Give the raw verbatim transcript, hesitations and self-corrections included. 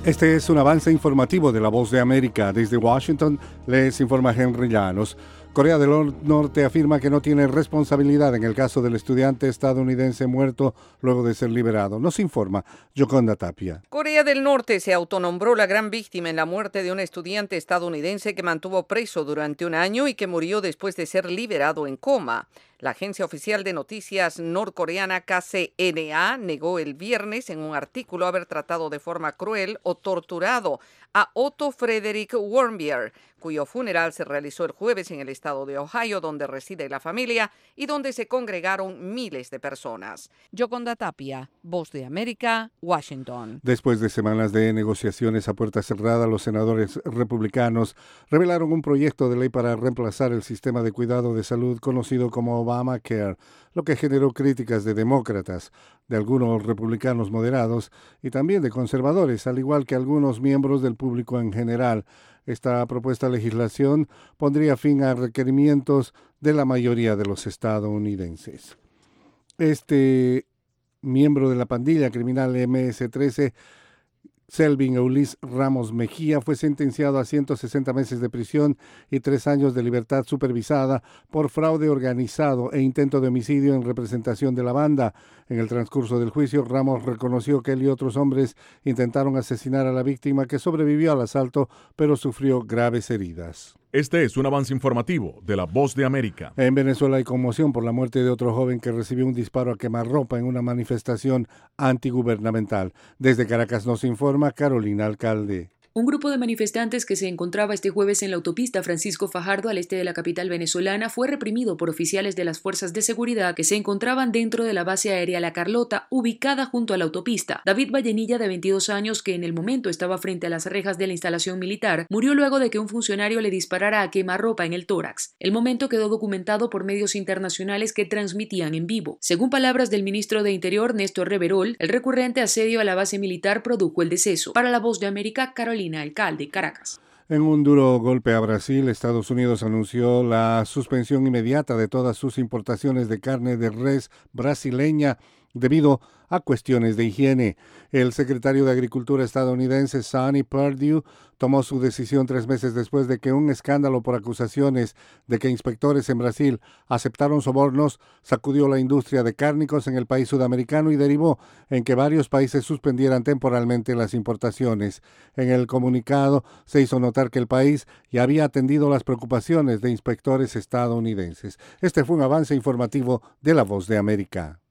Este es un avance informativo de La Voz de América. Desde Washington les informa Henry Llanos. Corea del Norte afirma que no tiene responsabilidad en el caso del estudiante estadounidense muerto luego de ser liberado. Nos informa Yoconda Tapia. Corea del Norte se autonombró la gran víctima en la muerte de un estudiante estadounidense que mantuvo preso durante un año y que murió después de ser liberado en coma. La agencia oficial de noticias norcoreana K C N A negó el viernes en un artículo haber tratado de forma cruel o torturado a Otto Frederick Warmbier, cuyo funeral se realizó el jueves en el estado de Ohio, donde reside la familia y donde se congregaron miles de personas. Yoconda Tapia, Voz de América, Washington. Después de semanas de negociaciones a puerta cerrada, los senadores republicanos revelaron un proyecto de ley para reemplazar el sistema de cuidado de salud conocido como Obamacare, lo que generó críticas de demócratas, de algunos republicanos moderados y también de conservadores, al igual que algunos miembros del público en general. Esta propuesta de legislación pondría fin a requerimientos de la mayoría de los estadounidenses. Este miembro de la pandilla criminal M S trece, Selvin Eulis Ramos Mejía, fue sentenciado a ciento sesenta meses de prisión y tres años de libertad supervisada por fraude organizado e intento de homicidio en representación de la banda. En el transcurso del juicio, Ramos reconoció que él y otros hombres intentaron asesinar a la víctima, que sobrevivió al asalto, pero sufrió graves heridas. Este es un avance informativo de La Voz de América. En Venezuela hay conmoción por la muerte de otro joven que recibió un disparo a quemarropa en una manifestación antigubernamental. Desde Caracas nos informa Carolina Alcalde. Un grupo de manifestantes que se encontraba este jueves en la autopista Francisco Fajardo al este de la capital venezolana fue reprimido por oficiales de las fuerzas de seguridad que se encontraban dentro de la base aérea La Carlota, ubicada junto a la autopista. David Vallenilla, de veintidós años, que en el momento estaba frente a las rejas de la instalación militar, murió luego de que un funcionario le disparara a quemarropa en el tórax. El momento quedó documentado por medios internacionales que transmitían en vivo. Según palabras del ministro de Interior, Néstor Reverol, el recurrente asedio a la base militar produjo el deceso. Para La Voz de América, Carolina Alcalde, Caracas. En un duro golpe a Brasil, Estados Unidos anunció la suspensión inmediata de todas sus importaciones de carne de res brasileña debido a cuestiones de higiene. El secretario de Agricultura estadounidense, Sonny Perdue, tomó su decisión tres meses después de que un escándalo por acusaciones de que inspectores en Brasil aceptaron sobornos sacudió la industria de cárnicos en el país sudamericano y derivó en que varios países suspendieran temporalmente las importaciones. En el comunicado se hizo notar que el país ya había atendido las preocupaciones de inspectores estadounidenses. Este fue un avance informativo de La Voz de América.